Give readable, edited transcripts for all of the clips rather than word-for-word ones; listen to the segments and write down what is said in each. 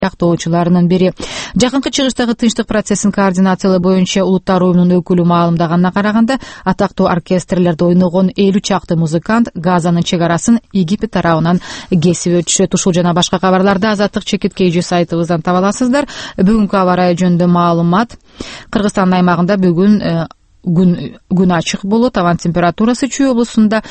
жактоочуларынын бири. Жакынкы чыгыштагы тынчтык процессин координациялоо боюнча улуттар уюмунун өкүлү маалымдаганына караганда, атактуу оркестрлерде ойногон 50 чакты музыкант Газанын чек арасын Египет тарабынан кесип өтүшөт. Ушул жана башка кабарларды Азаттык чекит KG сайтыбыздан таба аласыздар. Бүгүнкү аба ырайы жөнүндө маалымат. Кыргызстандын аймагында бүгүн күн ачык болот. Абан температурасы Чүй облусунда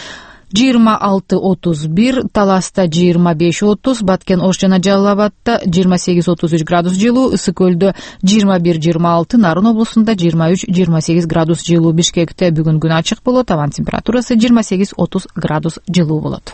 26-31, Таласта 25-30, Баткен, Ош жана Жалал Абадта 28-33 градус жылуу, Ысык көлдө 21-26, Нарын облусунда 23-28 градус жылуу. Бишкекте бүгүн күн ачык болот. Абан температурасы 28-30 градус жылуу болот.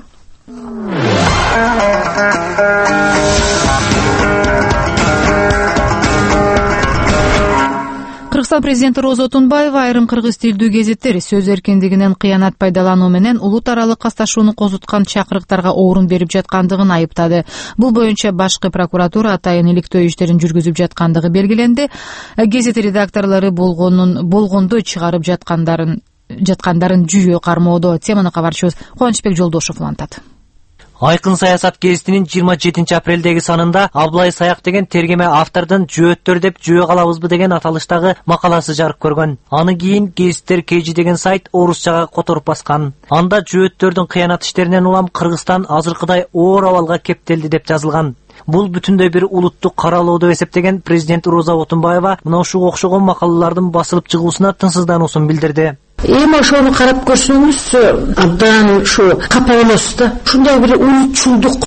Кыргызстан президенти Роза Отунбаева айрым кыргыз тилдүү гезиттер сөз эркиндигинен кыянат пайдалануу менен улут аралык касташууну козуткан чакырыктарга орун берип жаткандыгын айыптады. Бул боюнча башкы прокуратура атайын иликтөө иштерин жүргүзүп жаткандыгы белгиленди. Гезит редакторлору болгондой чыгарып жаткандарын жүйө кармоодо. Теманы кабарчыбыз Кубанычбек Жолдошов улантат. Айкын саясат гезитинин 27 апрелдеги санында Аблай Саяк деген тергеме автордун жөөттөр деп жөө калабызбы деген аталыштагы макаласы жарык көргөн. Аны кийин гезиттер KG деген сайт орусчага которуп баскан. Анда жөөттөрдүн кыянат иштеринен улам Кыргызстан азыркыдай оор абалга кептелди деп жазылган. Бул бүтүндөй бир улуттук каралоо деп эсептеген президент Роза Отунбаева мына ушуга окшогон макалалардын басылып чыгуусуна тынчсыздануусун билдирди. Эми ошону карап көрсөңүз, абдан ушу капа болосуз да. Ушундай бир улутчулдук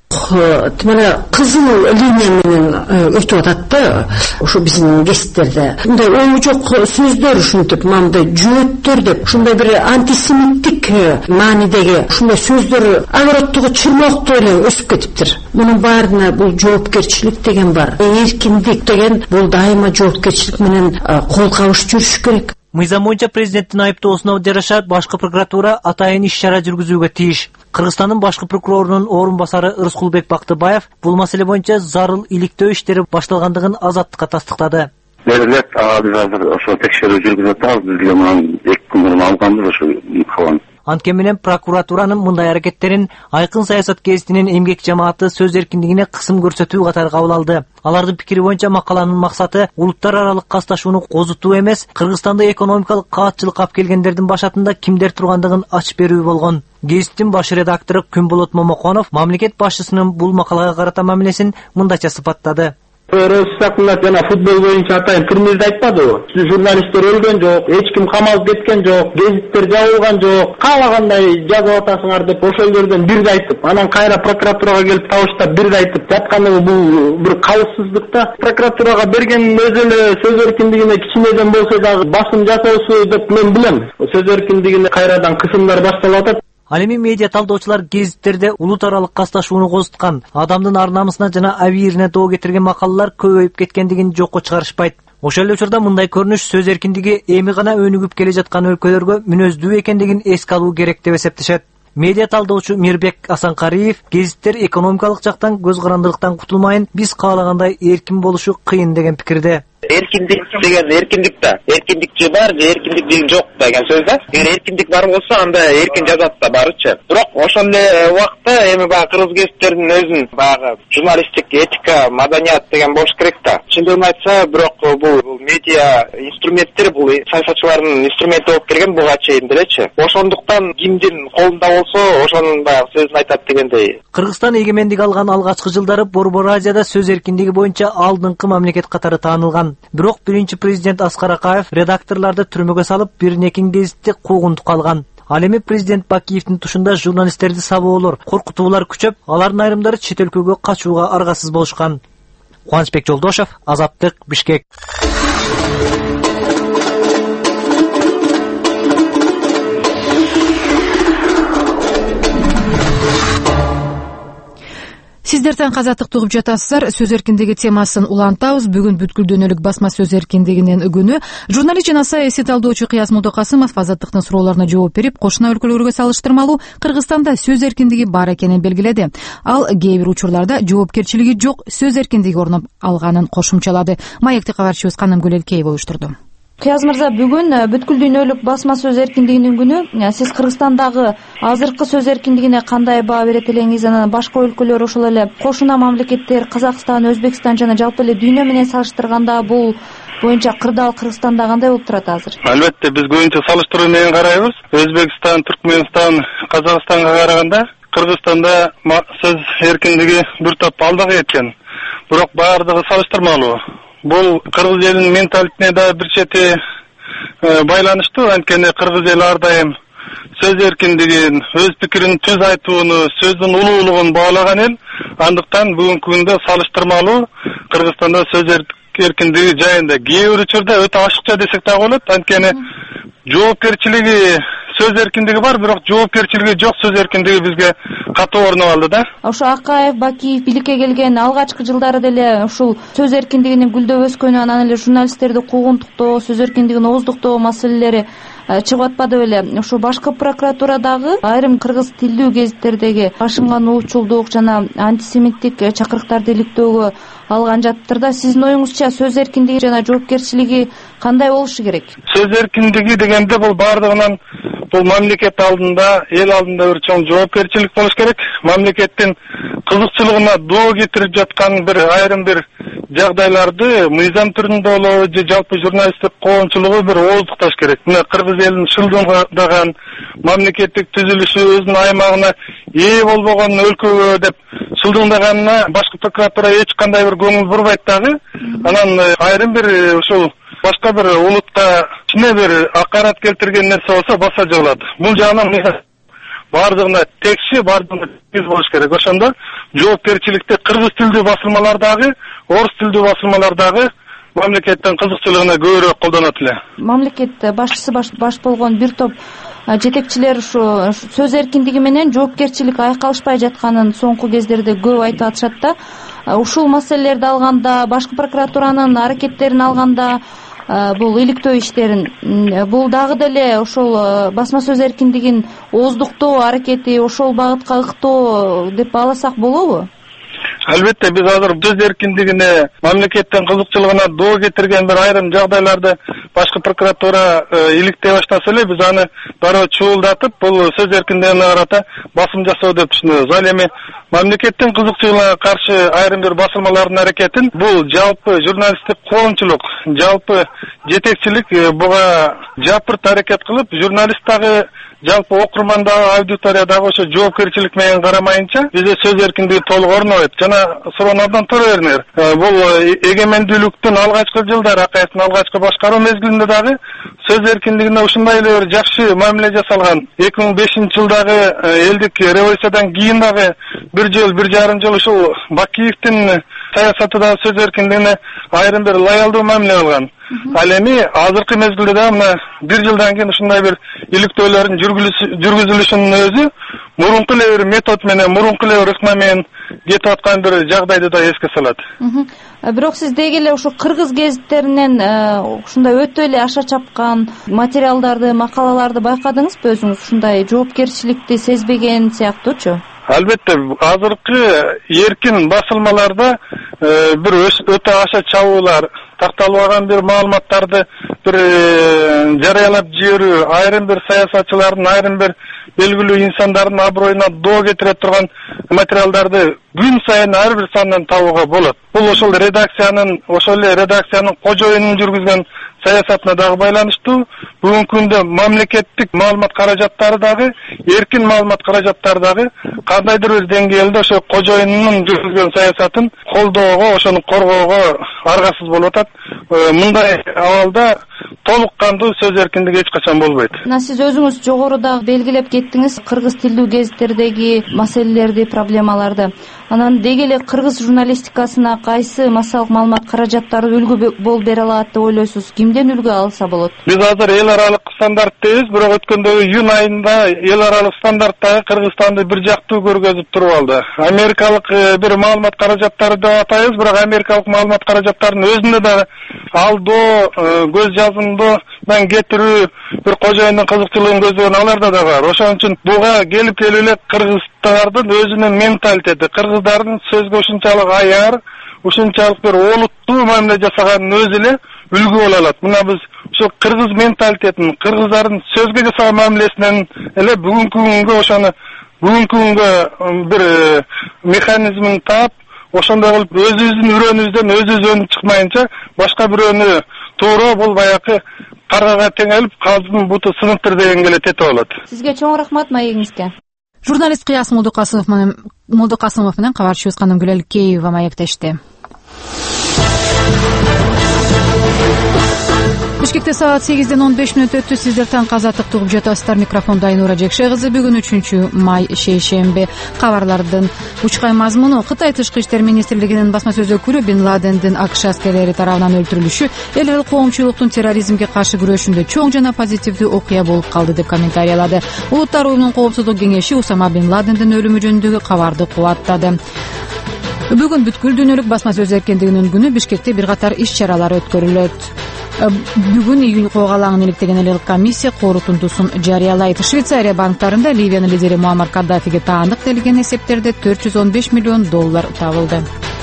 кызыл линия менен өтүп атат да. Ушу биздин гезиттерде мындай ою жок сөздөр, ушинтип мындай жөөттөр деп, ушундай бир антисемиттик маанидеги ушундай сөздөр огородтогу чырмокту эле өсүп кетиптир. Мунун баарына бул жоопкерчилик деген бар. Эркиндик деген бул дайыма жоопкерчилик менен кол кабыш жүрүш керек. Мыйзам боюнча президенттин айыптоосуна жараша башкы прокуратура атайын иш-чара жүргүзүүгө тийиш. Кыргызстандын башкы прокурорунун орун басары Рыскулбек Бактыбаев бул маселе боюнча зарыл иликтөө иштери башталгандыгын Азаттыкка тастыктады. Биз азыр ошо текшерүү жүргүзүп атабыз. Бизге мындан 2 күн мурун алганбыз ошо кабан. Анткени менен прокуратуранын мындай аракеттерин айкын саясат гезитинин эмгек жамааты сөз эркиндигине кысым көрсөтүү катары кабыл алды. Алардын пикири боюнча макаланын максаты улуттар аралык касташууну козутуу эмес, Кыргызстанда экономикалык каатчылыкка алып келгендердин башатында кимдер тургандыгын ачып берүү болгон. Гезиттин баш редактору Күнболот Момоконов мамлекет башчысынын бул макалага карата мамилесин мындайча сыпаттады. Росстакында жана футбол боюнча атайын турнирде айтпадыбы? Журналисттер өлгөн жок, эч ким камалып кеткен жок, гезиттер жабылган жок, каалагандай жазып атасыңар деп ошол жерден бирди айтып, анан кайра прокуратурага келип табыштап бирди айтып жатканы бул бир калыссыздык да. Прокуратурага берген өзү эле сөз эркиндигине кичинеден болсо дагы басым жасоосу деп мен билем. Сөз эркиндигине кайрадан кысымдар башталып атат. Ал эми медиа талдоочулар гезиттерде улут аралык касташууну козуткан, адамдын ар намысына жана абийирине доо кетирген макалалар көбөйүп кеткендигин жокко чыгарышпайт. Ошол эле учурда мындай көрүнүш сөз эркиндиги эми гана өнүгүп келе жаткан өлкөлөргө мүнөздүү экендигин эске алуу керек деп эсептешет. Медиа талдоочу Мирбек Асанкариев гезиттер экономикалык жактан көз карандылыктан кутулмайын, биз каалагандай эркин болушу кыйын деген пикирде. Эркиндик деген эркиндик да. Эркиндик же бар, же эркиндик деген жок деген сөз да. Эгер эркиндик бар болсо, анда эркин жазат да барычы. Бирок ошондой убакта эми баягы кыргыз гезиттеринин өзүнүн баягы журналисттик этика, маданият деген болуш керек да. Чындыгын айтса, бирок бул медиа инструменттер бул саясатчылардын инструменти болуп келген буга чейин делечи. Ошондуктан кимдин колунда болсо, ошонун баягы сөзүн айтат дегендей. Кыргызстан эгемендик алган алгачкы жылдары Борбор Азияда сөз эркиндиги боюнча алдыңкы мамлекет катары таанылган. Бирок биринчи президент Аскар Акаев редакторлорду түрмөгө салып, биринекин гезитти куугунтукка алган. Ал эми президент Бакиевдин тушунда журналисттерди сабоолор, коркутуулар күчөп, алардын айрымдары чет өлкөгө качууга аргасыз болушкан. Кубанычбек Жолдошов, Азаттык, Бишкек. Сиздер таң азаттыкты угуп жатасыздар. Сөз эркиндиги темасын улантабыз. Бүгүн бүткүл дүйнөлүк басма сөз эркиндигинин күнү. Журналист жана саясий талдоочу Кыяс Мутакасымов азаттыктын суроолоруна жооп берип, кошуна өлкөлөргө салыштырмалуу Кыргызстанда сөз эркиндиги бар экенин белгиледи. Ал кээ бир учурларда жоопкерчилиги жок сөз эркиндиги орноп алганын кошумчалады. Маекти кабарчыбыз Канымгүл Элкеева уюштурду. Кыяз мырза, бүгүн бүткүл дүйнөлүк басма сөз эркиндигинин күнү. Сиз Кыргызстандагы азыркы сөз эркиндигине кандай баа берет элеңиз? Анан башка өлкөлөр, ошол эле кошуна мамлекеттер, Казакстан, Өзбекстан жана жалпы эле дүйнө менен салыштырганда бул боюнча кырдаал Кыргызстанда кандай болуп турат азыр? Албетте, биз көбүнчө салыштыруу менен карайбыз. Өзбекстан, Түркмөнстан, Казакстанга караганда Кыргызстанда сөз эркиндиги бир топ алдыга кеткен. Бирок баардыгы салыштырмалуу. Бул кыргыз элинин менталитетине да бир чети байланыштуу. Анткени кыргыз эл ар дайым сөз эркиндигин, өз пикирин түз айтууну, сөздүн улуулугун баалаган эл. Андыктан бүгүнкү күндө салыштырмалуу Кыргызстанда сөз эркиндиги жайында кээ бир учурда өтө ашыкча десек да болот. Анткени жоопкерчилиги сөз эркиндиги бар, бирок жоопкерчилиги жок сөз эркиндиги бизге катуу орнуп алды да. Ошо Акаев, Бакиев бийликке келген алгачкы жылдары деле ушул сөз эркиндигинин гүлдөп өскөнү, анан эле журналисттерди куугунтуктоо, сөз эркиндигин ооздуктоо маселелери чыгып атпады беле? Ошо башкы прокуратурадагы айрым кыргыз тилдүү гезиттердеги ашынгануулчулдук жана антисемиттик чакырыктарды иликтөөгө алган жаттыр да. Сиздин оюңузча сөз эркиндиги жана жоопкерчилиги кандай болушу керек? Сөз эркиндиги дегенде бул баардыгынан бул мамлекет алдында, эл алдында бир чоң жоопкерчилик болуш керек. Мамлекеттин кызыкчылыгына доо кетирип жаткан айрым бир жагдайларды мыйзам түрүндө болобу же жалпы журналисттик коомчулугу бир ооздукташ керек. Мына кыргыз элинин шылдыңдаган мамлекеттик түзүлүшү өзүнүн аймагына ээ болбогон өлкөгө деп шылдыңдаганына башкы прокуратура эч кандай бир көңүл бурбайт дагы. Анан айрым бир ушул башка бир улутка ичине бир акарат келтирген нерсе болсо баса жабылат. Бул жагынан баардыгына текши, баардыгына тез болуш керек. Ошондо жоопкерчиликти кыргыз тилдүү басылмалардагы, орус тилдүү басылмалардагы мамлекеттин кызыкчылыгына көбүрөөк колдонот эле. Мамлекет башчысы баш болгон бир топ жетекчилер ушу сөз эркиндиги менен жоопкерчилик айкалышпай жатканын соңку кездерде көп айтып атышат да. Ушул маселелерди алганда, башкы прокуратуранын аракеттерин алганда, бул иликтөө иштерин, бул дагы деле ошол басма сөз эркиндигин ооздуктоо аракети, ошол багытка ыктоо деп бааласак болобу? Албетте, биз азыр сөз эркиндигине мамлекеттин кызыкчылыгына доо кетирген бир айрым жагдайларды башкы прокуратура иликтей баштаса эле, биз аны дароо чуулдатып, бул сөз эркиндигине карата басым жасоо деп түшүнөбүз. Ал эми мамлекеттин кызыкчылыгына каршы айрым бир басылмалардын аракетин бул жалпы журналисттик коомчулук, жалпы жетекчилик буга жапырт аракет кылып, журналист дагы жалпы окурмандагы, аудиториядагы ошо жоопкерчилик менен карамайынча бизде сөз эркиндиги толук орнобойт. Жана сурооңордон туура бериңер. Бул эгемендүүлүктүн алгачкы жылдары, Акаевдин алгачкы башкаруу мезгилинде дагы сөз эркиндигине ушундай эле бир жакшы мамиле жасалган. 2005-жылдагы элдик революциядан кийин дагы бир жарым жыл ушул Бакиевдин саясаты дагы сөз эркиндигине айрым бир лоялдуу мамиле алган. Ал эми азыркы мезгилде да мына бир жылдан кийин ушундай бир иликтөөлөрдүн жүргүзүлүшүнүн өзү мурунку эле бир метод менен, мурунку эле бир ыкма менен кетип аткан бир жагдайды да эске салат. Бирок сиз деги эле ушу кыргыз гезиттеринен ушундай өтө эле аша чапкан материалдарды, макалаларды байкадыңызбы өзүңүз? Ушундай жоопкерчиликти сезбеген сыяктуучу? Албетте, азыркы эркин басылмаларда бир өтө аша чабуулар, такталбаган бир маалыматтарды бир жарыялап жиберүү, айрым бир саясатчылардын, айрым бир белгилүү инсандардын аброюна доо кетире турган материалдарды күн сайын ар бир сандан табууга болот. Бул ошол эле редакциянын кожоюнун жүргүзгөн саясатына дагы байланыштуу. Бүгүнкү күндө мамлекеттик маалымат каражаттары дагы, эркин маалымат каражаттары дагы кандайдыр бир деңгээлде ошо кожоюнунун жүргүзгөн саясатын колдоого, ошону коргоого аргасыз болуп атат. Мындай абалда толук кандуу сөз эркиндиги эч качан болбойт. Сиз өзүңүз жогоруда белгилеп кеттиңиз кыргыз тилдүү гезиттердеги маселелерди, проблемаларды. Анан деги эле кыргыз журналистикасына кайсы массалык маалымат каражаттары үлгү болуп бере алат деп ойлойсуз? Кимден үлгү алса болот? Биз азыр эл аралык стандарттайбыз, бирок өткөндөгү июнь айында эл аралык стандарттагы Кыргызстанды бир жактуу көргөзүп туруп алды. Америкалык бир маалымат каражаттары деп атайбыз, бирок америкалык маалымат каражаттарынын өзүндө да алдоо, көз жазымдоодан кетирүү, бир кожоюндун кызыкчылыгын көздөөн аларда да бар. Ошон үчүн буга келип эле кыргыздардын өзүнүн менталитети, кыргыздардын сөзгө ушунчалык аяр, ушунчалык бир олуттуу мамиле жасаганын өзү эле үлгү боло алат. Мына биз ошо кыргыз менталитетин, кыргыздардын сөзгө жасаган мамилесинен эле бүгүнкү күнгө ошону бүгүнкү күнгө бир механизмин таап, ошондой кылып өзүбүздүн үрөөнүбүздөн өзүбүз чыкмайынча башка бирөөнү туура бул баягы каргага теңелип калдын буту сыныптыр дегенге эле тете болот. Сизге чоң рахмат маегиңизге. Журналист Кыяс Молдокасымов менен кабарчыбыз Канымгүл Алкеева маектешти. Бишкекте саат 8:15 өттү. Сиздер таң азаттык тугуп жатасыздар. Микрофондо Айнура Жекше кызы. Бүгүн 3 май шейшемби. Кабарлардын учкай мазмуну: Кытай тышкы иштер министрлигинин басма сөз өкүлү Бин Ладендин АКШ аскерлери тарабынан өлтүрүлүшү эл аралык коомчулуктун терроризмге каршы күрөшүндө чоң жана позитивдүү окуя болуп калды деп комментариялады. Улуттар уюмунун коопсуздук кеңеши Усама Бин Ладендин өлүмү жөнүндөгү кабарды кубаттады. Бүгүн бүткүл дүйнөлүк басма сөз эркиндигинин күнү. Бишкекте бир катар иш-чаралар өткөрүлөт. Бүгүн июнь коогалаңын иликтеген эл комиссия корутундусун жарыялайт. Швейцария банктарында Ливиянын лидери Муаммар Каддафиге таандык делген эсептерде $415 миллион табылды.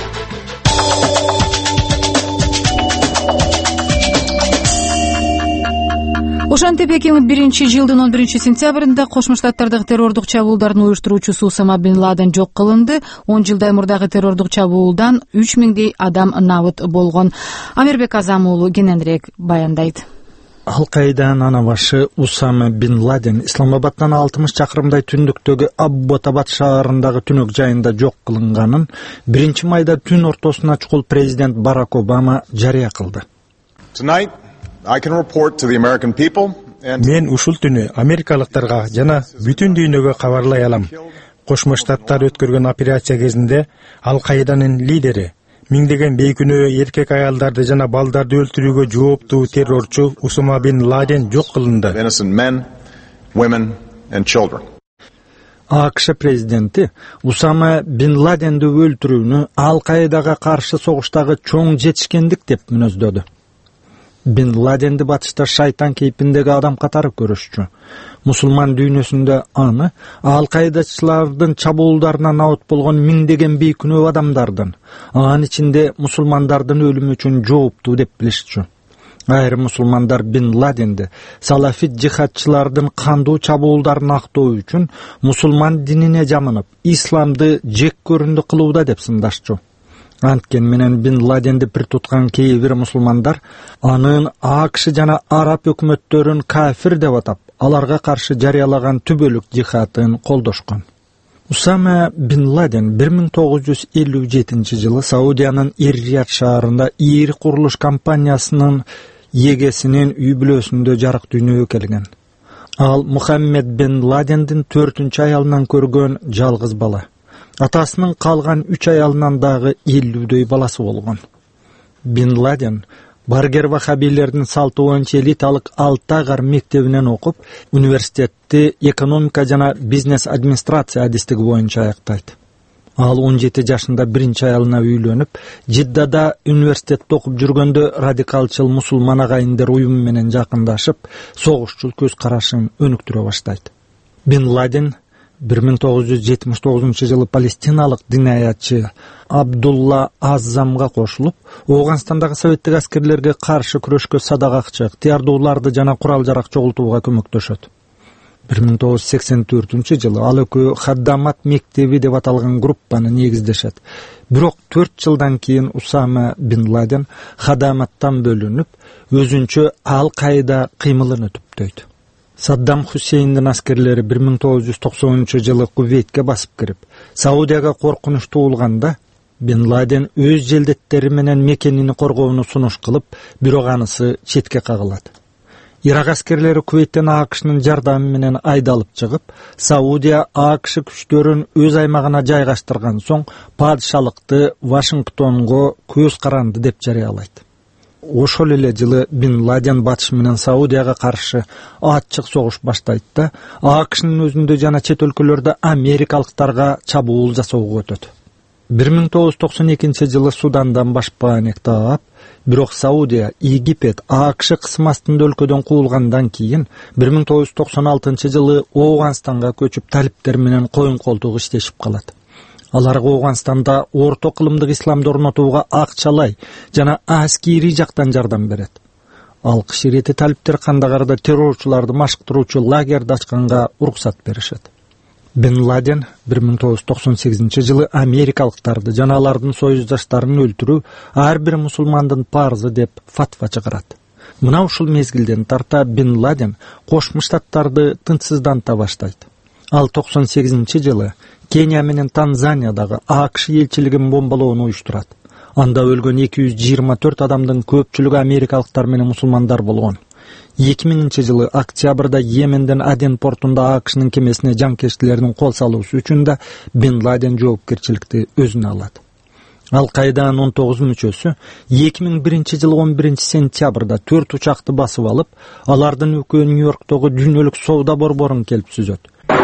Ошентип 2001-жылдын 11-сентябрында Кошмо Штаттардагы террордук чабуулдардын уюштуруучусу Усама Бин Ладен жок кылынды. 10 жылдай мурдагы террордук чабуулдан 3000 адам набыт болгон. Амирбек Азам уулу кененирээк баяндайт. Ал-Каиданын ана башы Усама Бин Ладен Исламабадтан 60 чакырымдай түндүктөгү Абботабад шаарындагы түнөк жайында жок кылынганын 1 майда түн ортосуна чукул президент Барак Обама жарыя кылды. Мен ушул түнү америкалыктарга жана бүтүн дүйнөгө кабарлай алам. Кошмо Штаттар өткөргөн операция кезинде Ал-Каиданын лидери, миңдеген бейкүнөө эркек аялдарды жана балдарды өлтүрүүгө жооптуу террорчу Усама Бин Ладен жок кылынды. АКШ президенти Усама Бин Ладенди өлтүрүүнү Ал-Каидага каршы согуштагы чоң жетишкендик деп мүнөздөдү. Бин Ладенди батышта шайтан кейпиндеги адам катары көрүшчү. Мусулман дүйнөсүндө аны Ал-Каидачылардын чабуулдарынан набыт болгон миңдеген бейкүнөө адамдардын, анын ичинде мусулмандардын өлүмү үчүн жооптуу деп билишчү. Айрым мусулмандар Бин Ладенди салафит жихадчылардын кандуу чабуулдарын актоо үчүн мусулман динине жамынып, исламды жек көрүндү кылууда деп сындашчу. Анткен менен Бин Ладенди пир туткан кээ бир мусулмандар анын АКШ жана араб өкмөттөрүн кафир деп атап, аларга каршы жарыялаган түбөлүк жихадын колдошкон. Усама Бин Ладен 1957-жылы Саудиянын Эр-Рияд шаарында ийри курулуш компаниясынын эгесинин үй бүлөсүндө жарык дүйнөгө келген. Ал Мухаммед Бин Ладендин 4-чү аялынан көргөн жалгыз бала. Атасынын калган 3 аялынан дагы 50дөй баласы болгон. Бин Ладен Баргер вахабилердин салты боюнча элиталык Алтагар мектебинен окуп, университетти экономика жана бизнес администрация адистиги боюнча аяктайт. Ал 17 жашында биринчи аялына үйлөнүп, Жиддада университетте окуп жүргөндө радикалчыл мусулман агайындар уюму менен жакындашып, согушчул көз карашын өнүктүрө баштайт. Бин Ладен 1979-жылы палестиналык динаятчы Абдулла Аззамга кошулуп, Ооганстандагы советтик аскерлерге каршы күрөшкө садак акча, ыктыярдууларды жана курал-жарак чогултууга көмөктөшөт. 1984-жылы ал экөө Хаддамат мектеби деп аталган группаны негиздешет. Бирок 4 жылдан кийин Усама Бин Ладен Хаддаматтан бөлүнүп, өзүнчө Ал-Каида кыймылын түптөйт. Саддам Хусейндин аскерлери 1990-жылы Кувейтке басып кирип, Саудияга коркунуч туулганда, Бин Ладен өз желдеттери менен мекенини коргоону сунуш кылып, бирок анысы четке кагылат. Ирак аскерлери Кувейттен АКШнын жардамы менен айдалып чыгып, Саудия АКШ күчтөрүн өз аймагына жайгаштырган соң, падышалыкты Вашингтонго көз каранды деп жарыялайт. Ошол эле жылы Бин Ладен батыш менен Саудияга каршы ачык согуш баштайт да, АКШнын өзүндө жана чет өлкөлөрдө америкалыктарга чабуул жасоого өтөт. 1992-жылы Судандан башпаанек таап, бирок Саудия, Египет, АКШ кысым астында өлкөдөн куулгандан кийин 1996-жылы Ооганстанга көчүп талиптер менен коюн колтук иштешип калат. Аларга Ооганстанда орто кылымдык исламды орнотууга акчалай жана аскерий жактан жардам берет. Алкыш ирети талиптер Кандагарда террорчуларды машыктыруучу лагерди ачканга уруксат беришет. Бен Ладен 1998-жылы америкалыктарды жана алардын союздаштарын өлтүрүү ар бир мусулмандын парзы деп фатва чыгарат. Мына ушул мезгилден тарта Бен Ладен Кошмо Штаттарды тынчсызданта баштайт. Ал 98-жылы Кения менен Танзаниядагы АКШ элчилигин бомбалоону уюштурат. Анда өлгөн 224 адамдын көпчүлүгү америкалыктар менен мусулмандар болгон. 2000-жылы октябрда Йеменден Аден портунда АКШнын кемесине жанкечтилердин кол салуусу үчүн да Бен Ладен жоопкерчиликти өзүнө алат. Ал-Кайданын 19 мүчөсү 2001-жылы 11-сентябрда 4 учакты басып алып, алардын өкөө Нью-Йорктогу дүйнөлүк соода борборун келип сүзөт.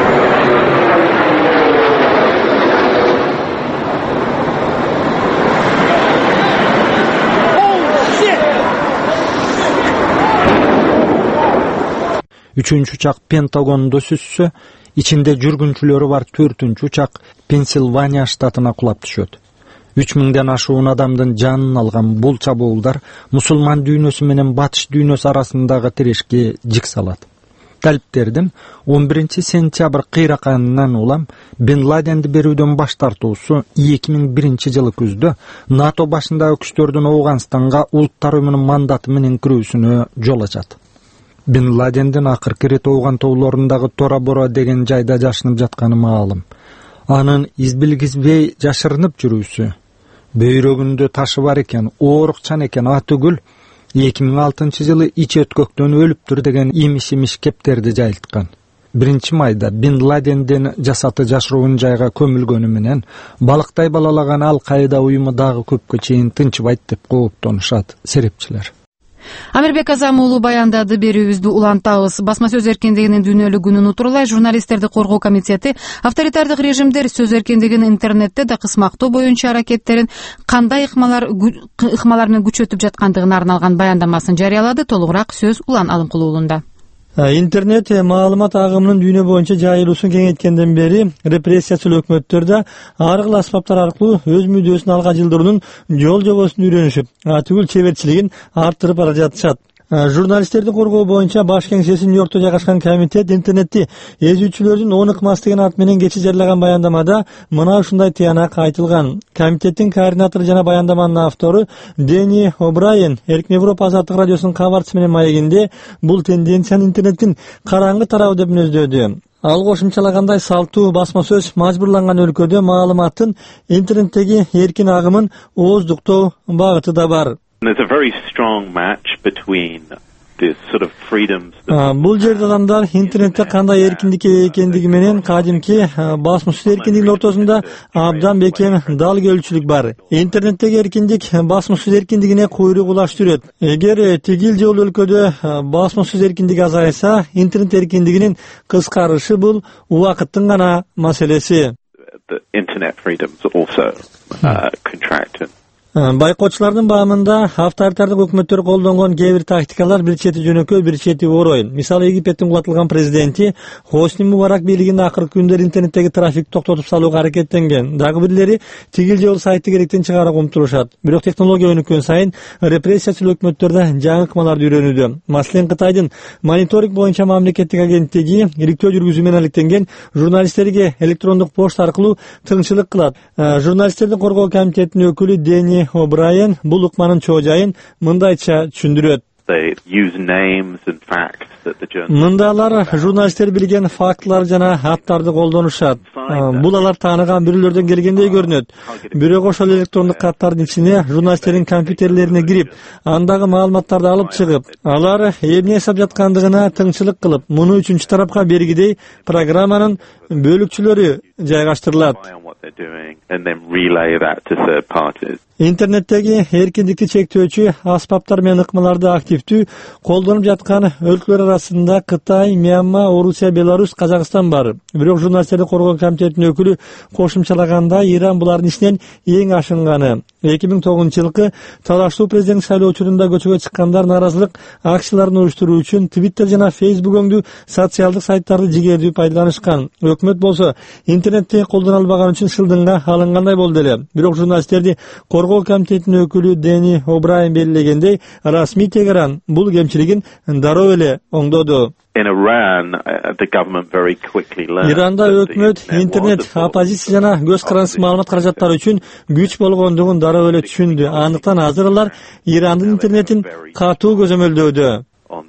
Үчүнчү учак Пентагондо сүзсө, ичинде жүргүнчүлөрү бар 4-үчү учак Пенсильвания штатына кулап түшөт. 3000ден ашуун адамдын жанын алган бул чабуулдар мусулман дүйнөсү менен батыш дүйнөсү арасындагы тирешке жик салат. Талиптердин 11-сентябрь кыйраканынан улам Бен Ладенди берүүдөн баш тартуусу 2001-жылы күздө НАТО башындагы күчтөрдүн Ооганстанга улуттар уюмунун мандаты менен кирүүсүнө жол ачат. Бен Ладендин акыркы ирет Ооган тоолорундагы Тора-Бора деген жайда жашынып жатканы маалым. Анын избилгизбей жашырынып жүрүүсү, бөйрөгүндө ташы бар экен, оорукчан экен атүгүл 2006-жылы ич өткөктөн өлүптүр деген имиш кептерди жайылткан. 1-майда Бен Ладендин жасаты жашыруун жайга көмүлгөнү менен балыктай балалаган Ал-Кайда уюму дагы көпкө чейин тынчыбайт деп кооптонушат серепчилер. Амирбек Азам уулу баяндады, берүүбүздү улантабыз. Басма сөз эркиндигинин дүйнөлүк күнүн утурлай журналисттерди коргоо комитети авторитардык режимдер сөз эркиндигин интернетте да кысмактоо боюнча аракеттерин кандай ыкмалар менен күчөтүп жаткандыгына арналган баяндамасын жарыялады. Толугураак сөз Улан Алымкулуулунда. Интернет маалымат агымынын дүйнө боюнча жайылуусун кеңейткенден бери репрессиячыл өкмөттөр да ар кыл асбаптар аркылуу өз мүдөөсүн алга жылдыруунун жол жобосун үйрөнүшүп, атүгүл чеберчилигин арттырып бара жатышат. Журналисттерди коргоо боюнча баш кеңсеси Нью-Йоркто жайгашкан комитет интернетти эзүүчүлөрдүн 10 ыкмасы деген ат менен кечээ жарыяган баяндамада мына ушундай тыянак айтылган. Комитеттин координатору жана баяндаманын автору Дени О'Брайен Эркин Европа азаттык радиосунун кабарчысы менен маегинде бул тенденцияны интернеттин караңгы тарабы деп мүнөздөдү. Ал кошумчалагандай салттуу басма сөз мажбурланган өлкөдө маалыматтын интернеттеги эркин агымын ооздуктоо багыты да бар. There's a very strong match between this sort of freedoms. Бул жерде адамдар интернетте кандай эркиндик экендиги менен кадимки басма сөз эркиндигинин ортосунда абдан бекем дал келүүчүлүк бар. Интернеттеги эркиндик басма сөз эркиндигине куйрук улаштырат. Эгер тигил жол өлкөдө басма сөз эркиндиги азайса, интернет эркиндигинин кыскарышы бул убакыттын гана маселеси. The internet freedoms also contract. Байкоочулардын баамында авторитардык өкмөттөр колдонгон кээ бир тактикалар бир чети жөнөкөй, бир чети орой. Мисалы Египеттин кулатылган президенти Хосни Мубарак бийлигинде акыркы күндөр интернеттеги трафикти токтотуп салууга аракеттенген. Дагы бирлери тигил жол сайты керектен чыгарууга умтулушат. Бирок технология өнүккөн сайын репрессиячыл өкмөттөр да жаңы ыкмаларды үйрөнүүдө. Маселен, Кытайдын мониторинг боюнча мамлекеттик агенттиги иликтөө жүргүзүү менен алектенген журналисттерге электрондук почта аркылуу тыңчылык кылат. Журналисттерди коргоо комитетинин өкүлү Дени О'Брайен бул ыкманын чоо жайын мындайча түшүндүрөт. Мындалар журналисттер билген фактылар жана аттарды колдонушат. Бул алар тааныган бирөөлөрдөн келгендей көрүнөт. Бирок ошол электрондук каттардын ичине журналисттердин компьютерлерине кирип, андагы маалыматтарды алып чыгып, алар эмне эсеп жаткандыгына тыңчылык кылып, муну үчүнчү тарапка бергидей программанын бөлүкчүлөрү жайгаштырылат. Интернеттеги эркиндикти чектөөчү аспаптар менен ыкмаларды активдүү колдонуп жаткан өлкөлөр арасында Кытай, Мьянма, Орусия, Беларусь, Казакстан бар. Бирок журналисттерди коргоо комитетинин өкүлү кошумчалаганда Иран булардын ичинен эң ашынганы. 2009-жылкы талаштуу президенттик шайлоо учурунда көчөгө чыккандар нааразылык акцияларын уюштуруу үчүн Twitter жана Facebook өңдүү социалдык сайттарды жигердүү пайдаланышкан. Өкмөт болсо интернетти колдоно албаган үчүн шылдыңга алынгандай болду эле. Бирок журналисттерди коргоо комитетинин өкүлү Дени О'Брайен белгилегендей, расмий Тегеран бул кемчилигин дароо эле оңдоду. Иранда өкмөт интернет, оппозиция жана көз карандысыз маалымат каражаттары үчүн күч болгондугун дароо эле түшүндү. Андыктан азыр алар Ирандын интернетин катуу көзөмөлдөөдө.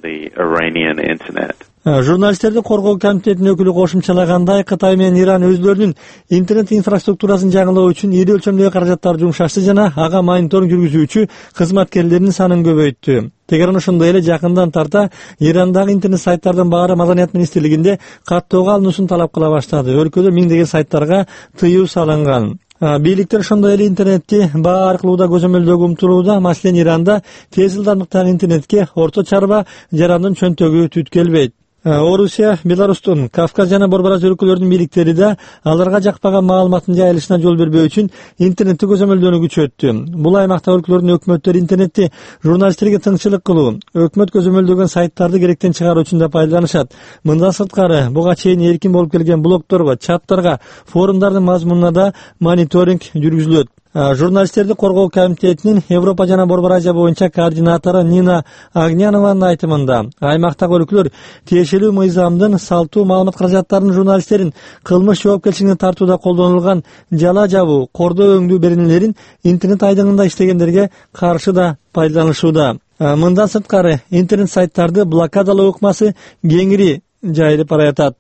Журналисттерди коргоо комитетинин өкүлү кошумчалагандай, Кытай менен Иран өзлөрүнүн интернет инфраструктурасын жаңылоо үчүн ири өлчөмдөгү каражаттарды жумшашты жана ага мониторинг жүргүзүүчү кызматкерлердин санын көбөйттү. Тегеран ошондой эле жакындан тарта Ирандагы интернет сайттардын баары Маданият министрлигинде каттоого алынуусун талап кыла баштады. Өлкөдө миңдеген сайттарга тыюу салынган. Бийликтер ошондой эле интернетти баа аркылуу да көзөмөлдөөгө умтулууда. Маселен, Иранда тез жылдамдыктагы интернетке орто чарба жарандын чөнтөгү түт келбейт. Орусия, Беларустун, Кавказ жана Борбораз өлкөлөрдүн бийликтери да аларга жакпаган маалыматтын жайылышына жол бербөө үчүн интернетти көзөмөлдөөнү күчөттү. Бул аймакта өлкөлөрдүн өкмөттөрү интернетти журналисттерге тыңчылык кылуу, өкмөт көзөмөлдөгөн сайттарды керектен чыгаруу үчүн да пайдаланышат. Мындан сырткары, буга чейин эркин болуп келген блогторго, чаттарга, форумдардын мазмунуна да мониторинг жүргүзүлөт. Журналисттерди коргоо комитетинин Европа жана Борбор Азия боюнча координатору Нина Агнянованын айтымында, аймактагы өлкөлөр тиешелүү мыйзамдын салттуу маалымат каражаттарын журналисттерин кылмыш жоопкерчилигине тартууда колдонулган жала жабуу, кордоо өңдүү беренелерин интернет айдыңында иштегендерге каршы да пайдаланышууда. Мындан сырткары, интернет сайттарды блокадалоо ыкмасы кеңири жайылып баратат.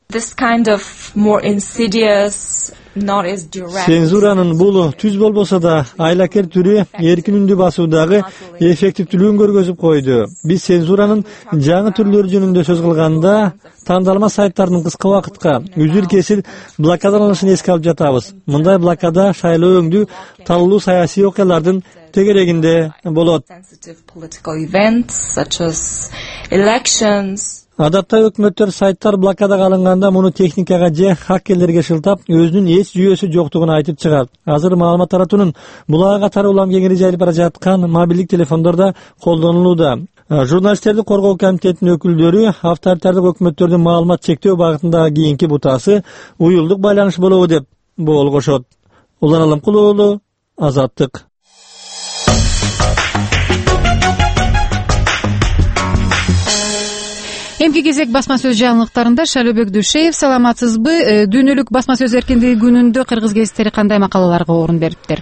Цензуранын бул түз болбосо да айлакер түрү эркин үндү басуудагы эффективдүүлүгүн көргөзүп койду. Биз цензуранын жаңы түрлөрү жөнүндө сөз кылганда тандалма сайттардын кыска убакытка үзүл-кесил блокадаланышын эске алып жатабыз. Мындай блокада шайлоо өңдүү талуу саясий окуялардын тегерегинде болот. Адатта өкмөттөр сайттар блокадага алынганда муну техникага же хакерлерге шылтап, өзүнүн эч жүйөсү жоктугун айтып чыгат. Азыр маалымат таратуунун буга катары улам кеңири жайылып бара жаткан мобилдик телефондордо колдонулууда. Журналисттерди коргоо комитетинин өкүлдөрү авторитардык өкмөттөрдүн маалымат чектөө багытындагы кийинки бутасы уюлдук байланыш болобу деп болгошот. Улан Алымкулов уулу, Азаттык. Эмки кезек басма сөз жаңылыктарында Шалөбек Дүшеев, саламатсызбы? Дүйнөлүк басма сөз эркиндиги күнүндө кыргыз гезиттери кандай макалаларга орун бериптир?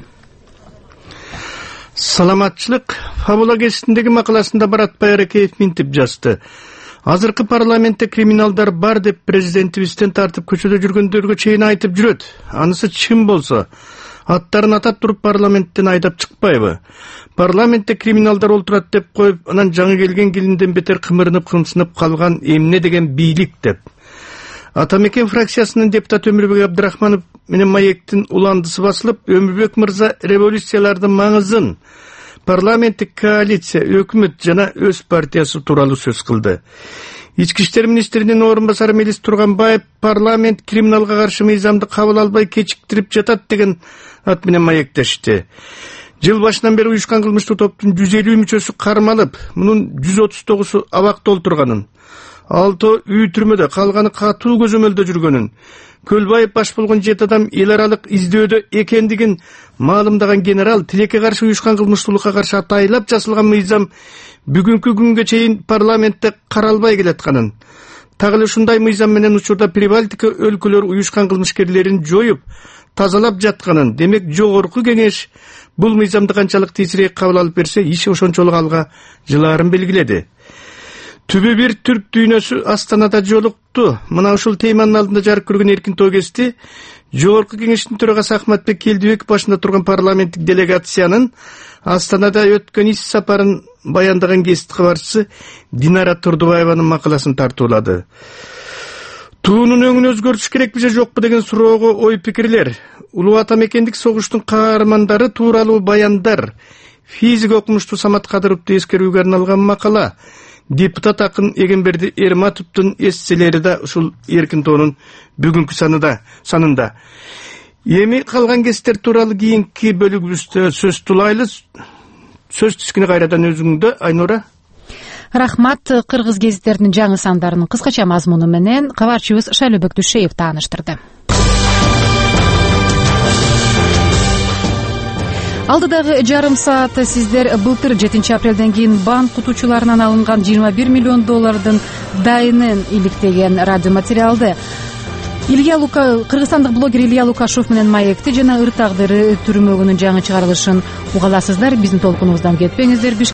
Саламатчылык Фабула гезитиндеги макаласында Барат Байракеев минтип жазды. Азыркы парламентте криминалдар бар деп президентибизден тартып көчөдө жүргөндөргө чейин айтып жүрөт. Анысы чын болсо, аттарын атап туруп парламенттен айдап чыкпайбы? Парламентте криминалдар олтурат деп коюп, анан жаңы келген келинден бетер кымырынып кымсынып калган эмне деген бийлик деп. Атамекен фракциясынын депутаты Өмүрбек Абдрахманов менен Маектин уландысы басылып, Өмүрбек мырза революциялардын маңызын, парламенттик коалиция, өкмөт жана өз партиясы тууралуу сөз кылды. Ички иштер министринин орун басары Мелис Турганбаев парламент криминалга каршы мыйзамды кабыл албай кечиктирип жатат деген ат менен маектешти. Жыл башынан бери уюшкан кылмыштуу топтун 150 мүчөсү кармалып, мунун 139-у абакта олтурганын, 6 үй түрмөдө, калганы катуу көзөмөлдө жүргөнүн, Көлбаев баш болгон 7 адам эл аралык издөөдө экендигин маалымдаган генерал тилекке каршы уюшкан кылмыштуулукка каршы атайлап жасалган мыйзам бүгүнкү күнгө чейин парламентте каралбай келатканын, так эле ушундай мыйзам менен учурда Прибалтика өлкөлөр уюшкан кылмышкерлерин жоюп, тазалап жатканын, демек жогорку кеңеш бул мыйзамды канчалык тезирээк кабыл алып берсе, иш ошончолук алга жылаарын белгиледи. Түбү бир түрк дүйнөсү Астанада жолукту. Мына ушул теманын алдында жарык көргөн эркин той кести, жогорку кеңештин төрагасы Ахматбек Келдибеков башында турган парламенттик делегациянын Астанада өткөн иш сапарын баяндаган гезит кабарчысы Динара Турдубаеванын макаласын тартуулады. Туунун өңүн өзгөртүш керекпи же жокпу деген суроого ой пикирлер, улуу атамекендик согуштун каармандары тууралуу баяндар, физика окумуштуу Самат Кадыровду эскерүүгө арналган макала, депутат акын Эгемберди Эрматовдун эсселери да ушул эркин тоонун бүгүнкү санында. Эми калган кесиптер тууралуу кийинки бөлүгүбүздө сөз кылайлы. Сөз кичине кайрадан өзүңдө, Айнура. Рахмат. Кыргыз гезиттеринин жаңы сандарынын кыскача мазмуну менен кабарчыбыз Шайлообек Дүйшеев тааныштырды. Алдыдагы жарым саат сиздер былтыр 7 апрелден кийин банк кутуучуларынан алынган $21 миллион дайынын иликтеген радиоматериалды кыргызстандык блогер Илья Лукашов менен маекти жана ыр тагдыры түрмөгүнүн жаңы чыгарылышын уга аласыздар. Биздин толкунубуздан кетпеңиздер.